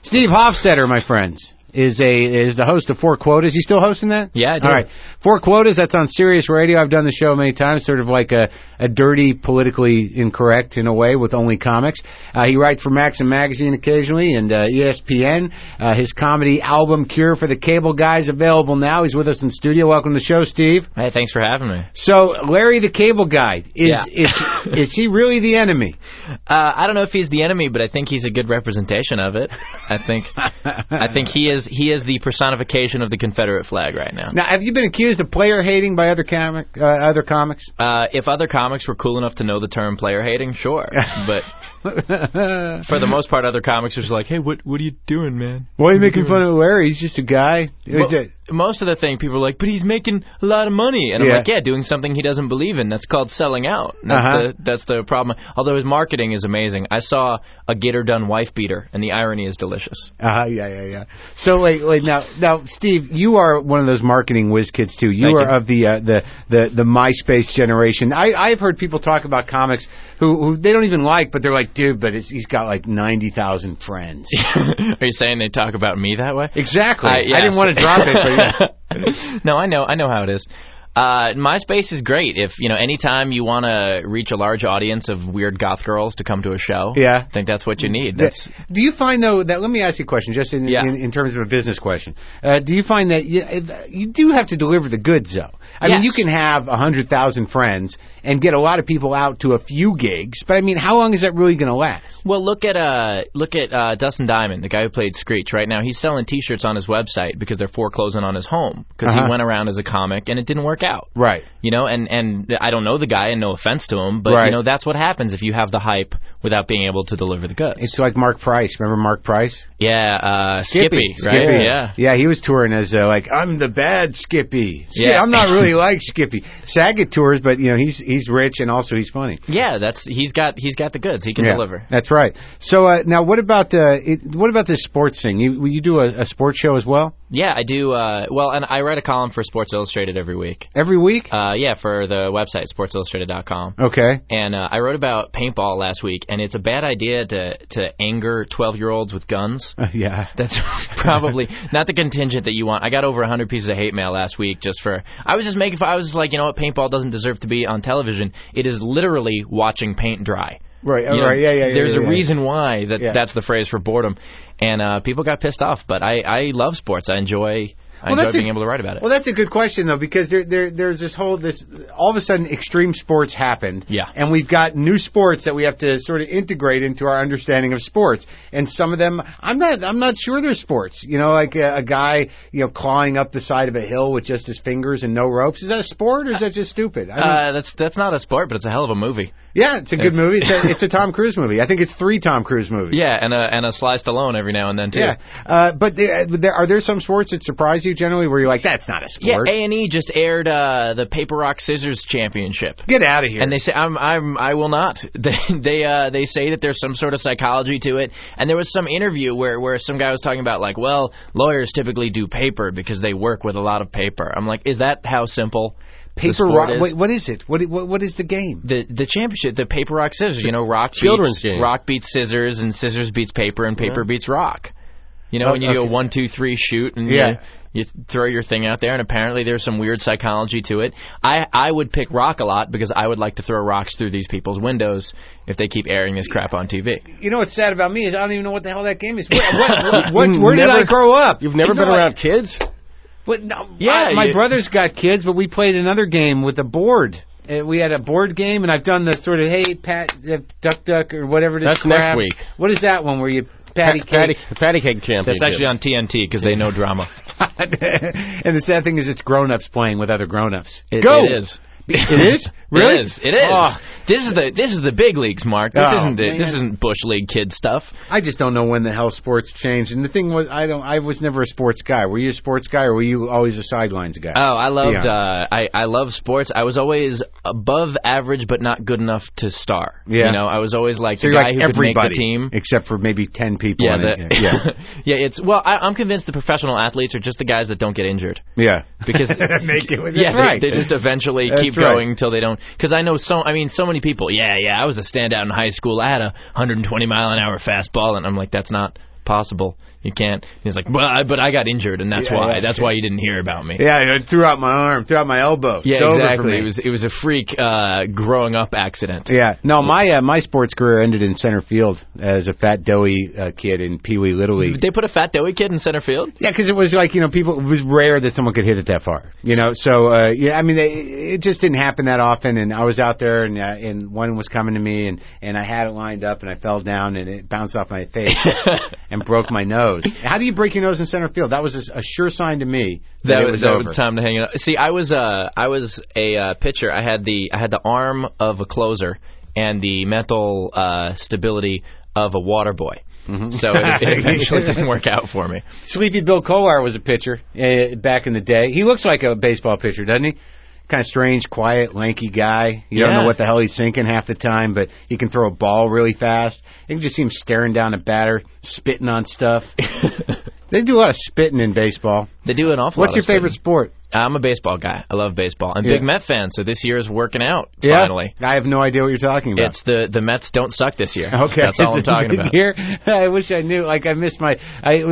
Steve Hofstetter, my friends, is the host of Four Quotas. You still hosting that? Yeah, I do. All right. Four Quotas, that's on Sirius Radio. I've done the show many times, sort of like a dirty, politically incorrect, in a way, with only comics. He writes for Maxim Magazine occasionally and ESPN. His comedy album, Cure for the Cable Guy, is available now. He's with us in studio. Welcome to the show, Steve. Hey, thanks for having me. So, Larry the Cable Guy, is he really the enemy? I don't know if he's the enemy, but I think he's a good representation of it. I think he is the personification of the Confederate flag right now. Now, have you been accused of player hating by other comics? If other comics were cool enough to know the term player hating, sure. But for the most part, other comics are just like, hey, what are you doing, man? Why are you making fun of Larry? He's just a guy. Most of the thing, people are like, but he's making a lot of money. And I'm like, yeah, doing something he doesn't believe in. That's called selling out. That's the problem. Although his marketing is amazing. I saw a get-her-done wife beater, and the irony is delicious. Yeah. So, wait, now, Steve, you are one of those marketing whiz kids, too. You are of the MySpace generation. I've heard people talk about comics who they don't even like, but they're like, dude, but he's got like 90,000 friends. Are you saying they talk about me that way? Exactly. Yes. I didn't want to drop it, but No, I know how it is. MySpace is great. If anytime you want to reach a large audience of weird goth girls to come to a show, I think that's what you need. Do you find though that? Let me ask you a question, just in terms of a business question. Do you find that you do have to deliver the goods though? I mean, you can have 100,000 friends and get a lot of people out to a few gigs, but I mean, how long is that really going to last? Well, look at Dustin Diamond, the guy who played Screech. Right now, he's selling T-shirts on his website because they're foreclosing on his home because he went around as a comic and it didn't work out. Right. And I don't know the guy, and no offense to him, but that's what happens if you have the hype without being able to deliver the goods. It's like Mark Price. Remember Mark Price? Yeah, Skippy, right? Yeah, he was touring as I'm the bad Skippy. Yeah, I'm not really like Skippy. Saget tours, but he's rich and also he's funny. Yeah, he's got the goods. He can deliver. That's right. So now, what about this sports thing? You do a sports show as well? Yeah, I do. And I write a column for Sports Illustrated every week. Every week? Yeah, for the website sportsillustrated.com. Okay. And I wrote about paintball last week, and it's a bad idea to anger 12-year-olds with guns. Yeah. That's probably not the contingent that you want. I got over 100 pieces of hate mail last week I was just like, you know what, paintball doesn't deserve to be on television. It is literally watching paint dry. Right, yeah. There's a reason why that's the phrase for boredom. And people got pissed off, but I love sports. I enjoy being able to write about it. Well, that's a good question, though, because there's this all of a sudden extreme sports happened. Yeah. And we've got new sports that we have to sort of integrate into our understanding of sports. And some of them, I'm not sure they're sports. Like a guy, clawing up the side of a hill with just his fingers and no ropes. Is that a sport or is that just stupid? That's not a sport, but it's a hell of a movie. Yeah, it's a good movie. It's a Tom Cruise movie. I think it's 3 Tom Cruise movies. Yeah, and a Sly Stallone every now and then, too. Yeah. But are there some sports that surprise you generally where you're like, that's not a sport? Yeah, A&E just aired the Paper Rock Scissors Championship. Get out of here. And they say, I will not. They say that there's some sort of psychology to it. And there was some interview where some guy was talking about, like, well, lawyers typically do paper because they work with a lot of paper. I'm like, is that how simple Paper Rock? Wait, what is it? What is the game? The championship, the Paper Rock Scissors. Rock beats scissors, and scissors beats paper, and paper beats rock. When you do a 1, 2, 3 shoot, and you throw your thing out there, and apparently there's some weird psychology to it. I would pick rock a lot because I would like to throw rocks through these people's windows if they keep airing this crap on TV. What's sad about me is I don't even know what the hell that game is. Where did I grow up? You've never been around kids? But no, my brother's got kids, but we played another game with a board. We had a board game, and I've done the sort of, hey, Pat, duck, or whatever it is. That's next week. What is that one where you patty cake championship? That's actually on TNT because they know drama. And the sad thing is it's grown-ups playing with other grown-ups. It is. It is? Really? It is. Oh. This is the big leagues, Mark. This isn't Bush League kid stuff. I just don't know when the hell sports changed. And the thing was, I was never a sports guy. Were you a sports guy, or were you always a sidelines guy? Oh, I loved. I love sports. I was always above average, but not good enough to star. Yeah. I was always like the guy who could make the team, except for maybe 10 people. I'm convinced the professional athletes are just the guys that don't get injured. Yeah. Because make it. They just eventually keep going until they don't. Because I know so many people. I was a standout in high school. I had a 120-mile-an-hour fastball, and I'm like, that's not possible. You can't. He's like, but I got injured, and that's why. That's why you didn't hear about me. Yeah, I threw out my arm, threw out my elbow. Yeah, exactly. It was a freak growing up accident. Yeah. No, my sports career ended in center field as a fat, doughy kid in Pee Wee Little League. Did they put a fat, doughy kid in center field? Yeah, because it was like, it was rare that someone could hit it that far. So, it just didn't happen that often, and I was out there, and one was coming to me, and I had it lined up, and I fell down, and it bounced off my face and broke my nose. How do you break your nose in center field? That was a sure sign to me that it was over. Was time to hang it up. See, I was a pitcher. I had the arm of a closer and the mental stability of a water boy. Mm-hmm. So it eventually didn't work out for me. Sleepy Bill Kolar was a pitcher back in the day. He looks like a baseball pitcher, doesn't he? Kind of strange, quiet, lanky guy. You don't know what the hell he's thinking half the time, but he can throw a ball really fast. You can just see him staring down a batter, spitting on stuff. They do a lot of spitting in baseball. They do an awful lot. What's your favorite sport? I'm a baseball guy. I love baseball. I'm a big Met fan, so this year is working out, finally. I have no idea what you're talking about. It's the Mets don't suck this year. Okay. That's all I'm talking about. Year? I wish I knew. Like, I missed when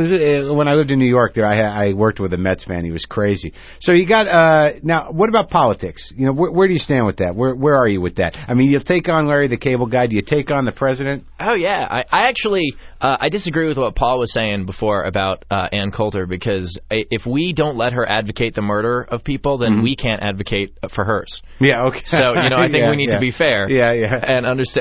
I lived in New York there, I worked with a Mets fan. He was crazy. So you got, now, what about politics? Where do you stand with that? Where are you with that? I mean, you take on Larry the Cable Guy. Do you take on the president? Oh, yeah. I actually, I disagree with what Paul was saying before about Ann Coulter, because if we don't let her advocate the murder of people, then we can't advocate for hers. Yeah, okay. So, I think we need to be fair. Yeah, yeah. And understand.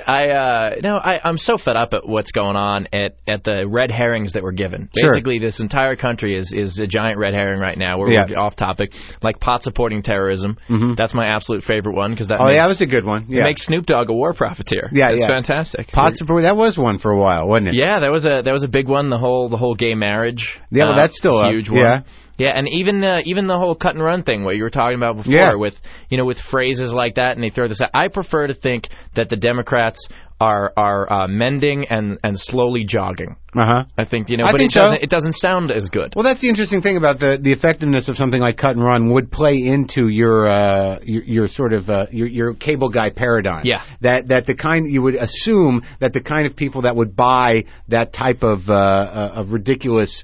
I'm so fed up at what's going on at the red herrings that we're given. Basically, this entire country is a giant red herring right now. We're off topic. Like pot supporting terrorism. Mm-hmm. That's my absolute favorite one, because that that was a good one. Yeah. It makes Snoop Dogg a war profiteer. Yeah, it's fantastic. Pot support, that was one for a while, wasn't it? Yeah, that was a big one. The whole gay marriage. Yeah, well, that's still a huge one. Yeah. Yeah, and even the whole cut and run thing, what you were talking about before, with phrases like that, and they throw this out. I prefer to think that the Democrats are mending and slowly jogging. Uh-huh. I think, but it doesn't sound as good. Well, that's the interesting thing about the effectiveness of something like cut and run would play into your sort of your cable guy paradigm. Yeah. That the kind you would assume that the kind of people that would buy that type of ridiculous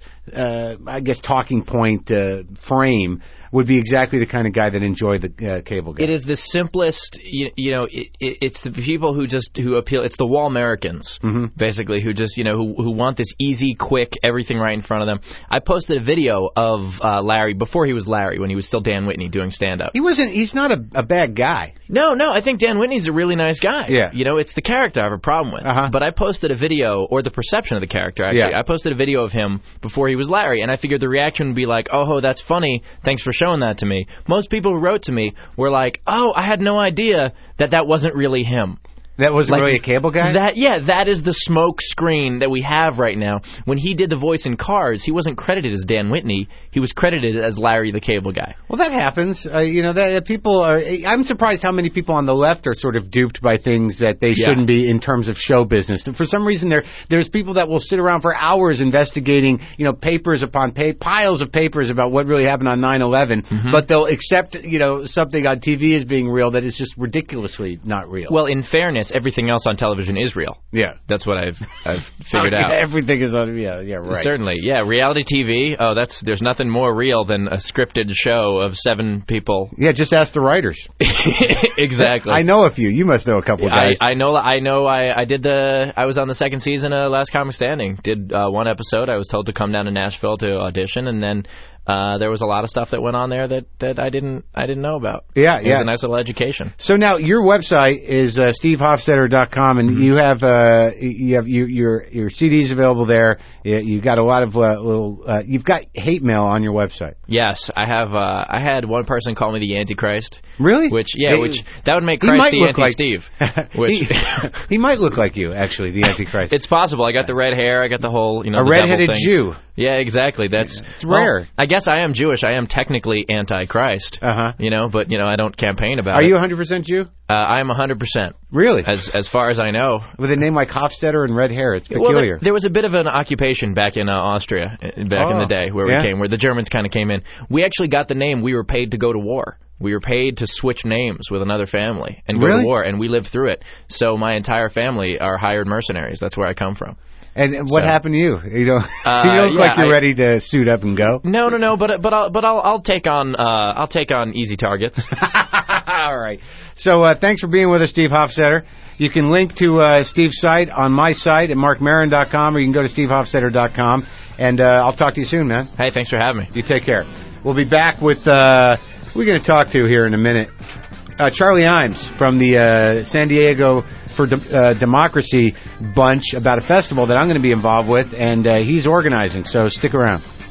talking point frame would be exactly the kind of guy that enjoyed the cable guy. It is the simplest, it's the people who appeal. It's the Wall-Americans, basically, who just, who want this easy, quick, everything right in front of them. I posted a video of Larry, before he was Larry, when he was still Dan Whitney doing stand-up. He's not a bad guy. No, I think Dan Whitney's a really nice guy. Yeah. It's the character I have a problem with. Uh-huh. But I posted a video, or the perception of the character, actually. Yeah. I posted a video of him before he was Larry, and I figured the reaction would be like, oh, that's funny, thanks for showing that to me. Most people who wrote to me were like, oh, I had no idea that wasn't really him. That wasn't really a cable guy? That is the smoke screen that we have right now. When he did the voice in Cars, he wasn't credited as Dan Whitney. He was credited as Larry the Cable Guy. Well, that happens. That people are. I'm surprised how many people on the left are sort of duped by things that they shouldn't be in terms of show business. For some reason, there's people that will sit around for hours investigating, papers upon piles of papers about what really happened on 9/11, but they'll accept, something on TV as being real that is just ridiculously not real. Well, in fairness, everything else on television is real. Yeah. That's what I've figured out. Everything is on, right. Certainly, yeah. Reality TV, there's nothing more real than a scripted show of 7 people. Yeah, just ask the writers. Exactly. I know a few. You must know a couple of guys. I know. I was on the second season of Last Comic Standing. Did one episode. I was told to come down to Nashville to audition, and then there was a lot of stuff that went on there that I didn't know about. Yeah, it was a nice little education. So now your website is stevehofstetter.com, and you have your CDs available there. You got a lot of you've got hate mail on your website. Yes, I have. I had one person call me the Antichrist. Really? Which that would make Christ the anti-Steve. He might look like you, actually, the Antichrist. It's possible. I got the red hair. I got the whole a redheaded Jew. Yeah, exactly. It's rare. I guess I am Jewish. I am technically anti-Christ. But I don't campaign about it. Are you 100% Jew? I am 100%. Really? As far as I know. With a name like Hofstetter and red hair, it's peculiar. Well, there was a bit of an occupation back in Austria in the day where we came, where the Germans kind of came in. We actually got the name. We were paid to go to war. We were paid to switch names with another family and go to war, and we lived through it. So my entire family are hired mercenaries. That's where I come from. And what happened to you? You don't look like you're ready to suit up and go. No. But I'll take on easy targets. All right. So thanks for being with us, Steve Hofstetter. You can link to Steve's site on my site at markmaron.com, or you can go to stevehofstetter.com. And I'll talk to you soon, man. Hey, thanks for having me. You take care. We'll be back with we're going to talk to here in a minute. Charlie Imes from the San Diego for Democracy bunch about a festival that I'm going to be involved with, and he's organizing, so stick around.